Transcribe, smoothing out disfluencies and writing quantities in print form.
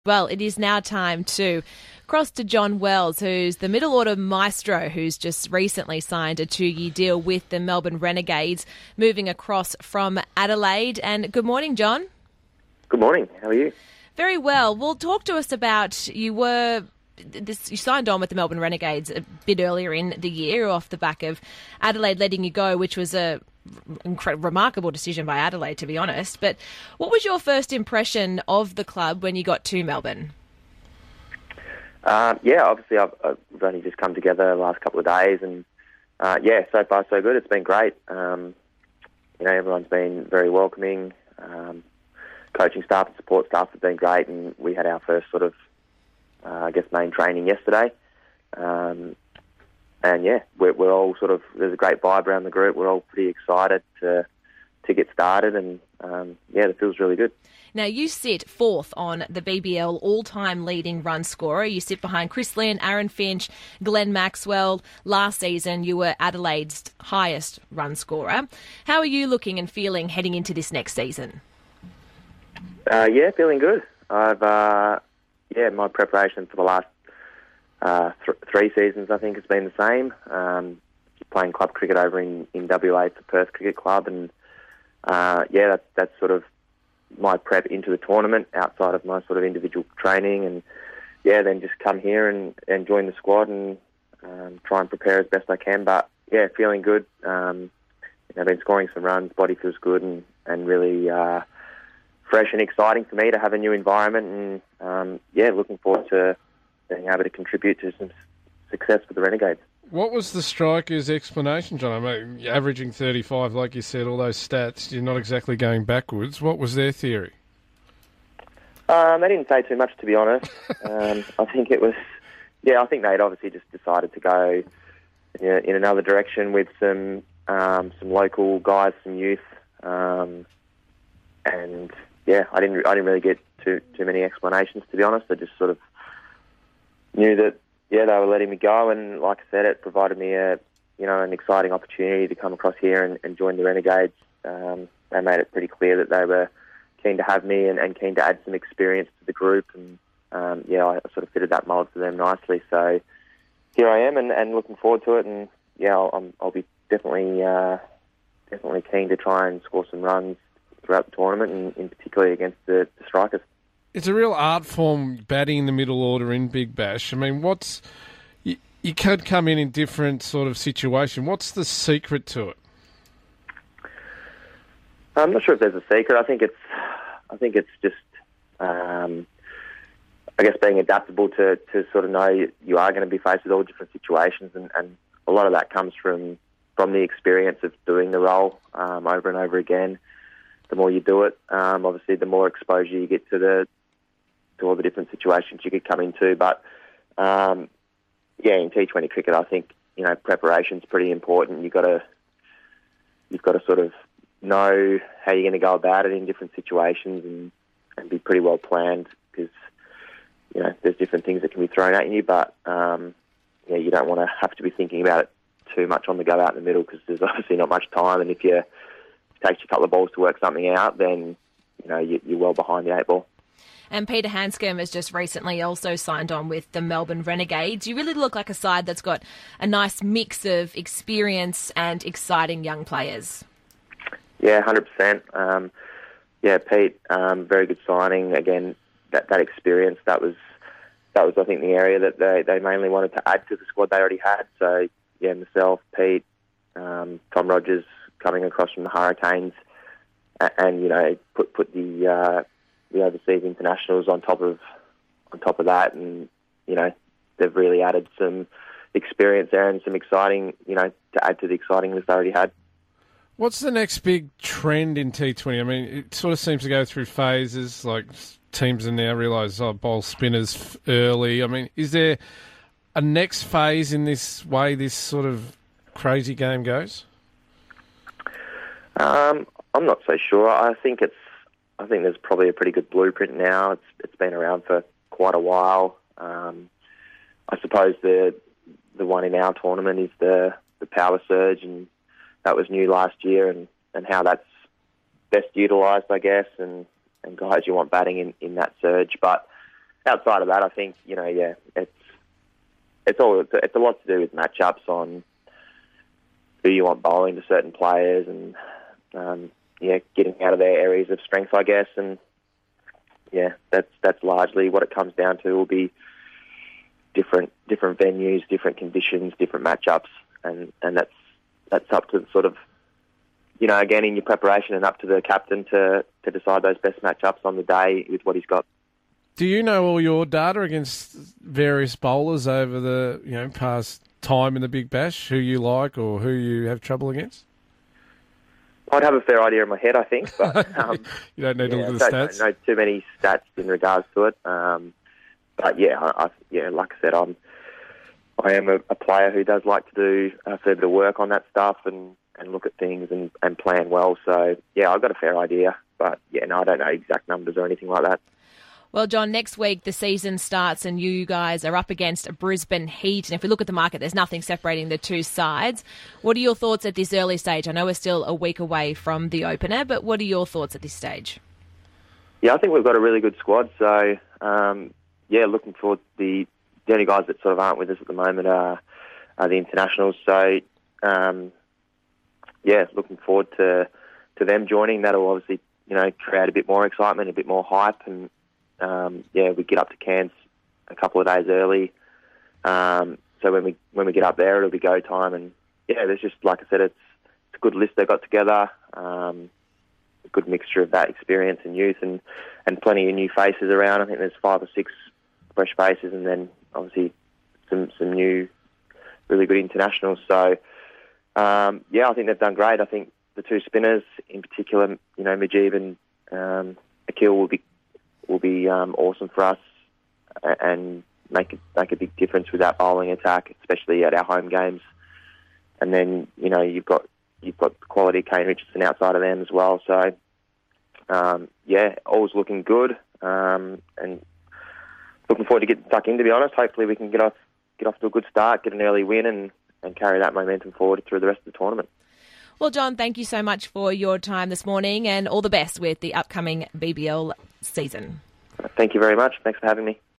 Well, it is now time to cross to John Wells, who's the middle order maestro, who's just recently signed a 2-year deal with the Melbourne Renegades, moving across from Adelaide. And good morning, John. Good morning. How are you? Very well. Well, talk to us about you signed on with the Melbourne Renegades a bit earlier in the year off the back of Adelaide letting you go, which was a remarkable decision by Adelaide, to be honest. But what was your first impression of the club when you got to Melbourne? Obviously we've only just come together the last couple of days, and so far so good. It's been great. Everyone's been very welcoming. Coaching staff and support staff have been great, and we had our first sort of main training yesterday. We're all sort of, there's a great vibe around the group. We're all pretty excited to get started, and it feels really good. Now, you sit fourth on the BBL all-time leading run scorer. You sit behind Chris Lynn, Aaron Finch, Glenn Maxwell. Last season, you were Adelaide's highest run scorer. How are you looking and feeling heading into this next season? Feeling good. My preparation for the last three seasons, I think, has been the same. Playing club cricket over in WA for Perth Cricket Club, and that's sort of my prep into the tournament outside of my sort of individual training, and then just come here and join the squad and try and prepare as best I can. But feeling good. I've been scoring some runs. Body feels good, and really fresh and exciting for me to have a new environment, and looking forward to being able to contribute to some success for the Renegades. What was the strikers' explanation, John? I mean, averaging 35, like you said, all those stats, you're not exactly going backwards. What was their theory? They didn't say too much, to be honest. I think it was, I think they'd obviously just decided to go in another direction with some local guys, some youth, I didn't really get too many explanations, to be honest. I just sort of knew that they were letting me go, and like I said, it provided me an exciting opportunity to come across here and join the Renegades. They made it pretty clear that they were keen to have me and keen to add some experience to the group, and I sort of fitted that mould for them nicely. So here I am, and looking forward to it, and I'll be definitely keen to try and score some runs throughout the tournament, and in particularly against the strikers. It's a real art form, batting in the middle order in Big Bash. I mean, you could come in different sort of situation. What's the secret to it? I'm not sure if there's a secret. I think it's just, being adaptable to sort of know you are going to be faced with all different situations, and a lot of that comes from the experience of doing the role over and over again. The more you do it, obviously, the more exposure you get to all the different situations you could come into. But in T20 cricket, I think preparation's pretty important. You've got to sort of know how you're going to go about it in different situations, and be pretty well planned, because there's different things that can be thrown at you. But you don't want to have to be thinking about it too much on the go out in the middle, because there's obviously not much time, and if it takes you a couple of balls to work something out, then you're well behind the eight ball. And Peter Handscomb has just recently also signed on with the Melbourne Renegades. You really look like a side that's got a nice mix of experience and exciting young players. Yeah, 100%. Pete, very good signing. Again, that experience, that was I think the area that they mainly wanted to add to the squad they already had. So myself, Pete, Tom Rogers coming across from the Hurricanes, and put the overseas internationals on top of that, and they've really added some experience there and some exciting, to add to the exciting list they already had. What's the next big trend in T20? I mean, it sort of seems to go through phases. Like, teams are now realise bowl spinners early. I mean, is there a next phase in this way this sort of crazy game goes? I'm not so sure. I think there's probably a pretty good blueprint now. It's been around for quite a while. I suppose the one in our tournament is the power surge, and that was new last year, and how that's best utilised, I guess, and guys you want batting in that surge. But outside of that, I think it's a lot to do with matchups on who you want bowling to certain players, and getting out of their areas of strength, I guess, and that's largely what it comes down to. Will be different venues, different conditions, different matchups, and that's up to sort of, again, in your preparation, and up to the captain to decide those best matchups on the day with what he's got. Do you know all your data against various bowlers over the past time in the Big Bash, who you like or who you have trouble against? I'd have a fair idea in my head, I think, but you don't need to look at the stats. I don't know too many stats in regards to it, but like I said, I am a player who does like to do a fair bit of work on that stuff and look at things and plan well. So I've got a fair idea, but I don't know exact numbers or anything like that. Well, John, next week the season starts and you guys are up against Brisbane Heat. And if we look at the market, there's nothing separating the two sides. What are your thoughts at this early stage? I know we're still a week away from the opener, but what are your thoughts at this stage? Yeah, I think we've got a really good squad. So, looking forward. The only guys that sort of aren't with us at the moment are the internationals. So, looking forward to them joining. That'll obviously, create a bit more excitement, a bit more hype, and we get up to Cairns a couple of days early. So when we get up there, it'll be go time, and there's just, like I said, it's a good list they got together. A good mixture of that experience and youth, and plenty of new faces around. I think there's 5 or 6 fresh faces, and then obviously some new really good internationals. So I think they've done great. I think the 2 spinners in particular, Mujeeb and Akil will be awesome for us and make a big difference with that bowling attack, especially at our home games. And then you've got quality Kane Richardson outside of them as well. So all's looking good, and looking forward to getting stuck in. To be honest, hopefully we can get off to a good start, get an early win, and carry that momentum forward through the rest of the tournament. Well, John, thank you so much for your time this morning, and all the best with the upcoming BBL season. Thank you very much. Thanks for having me.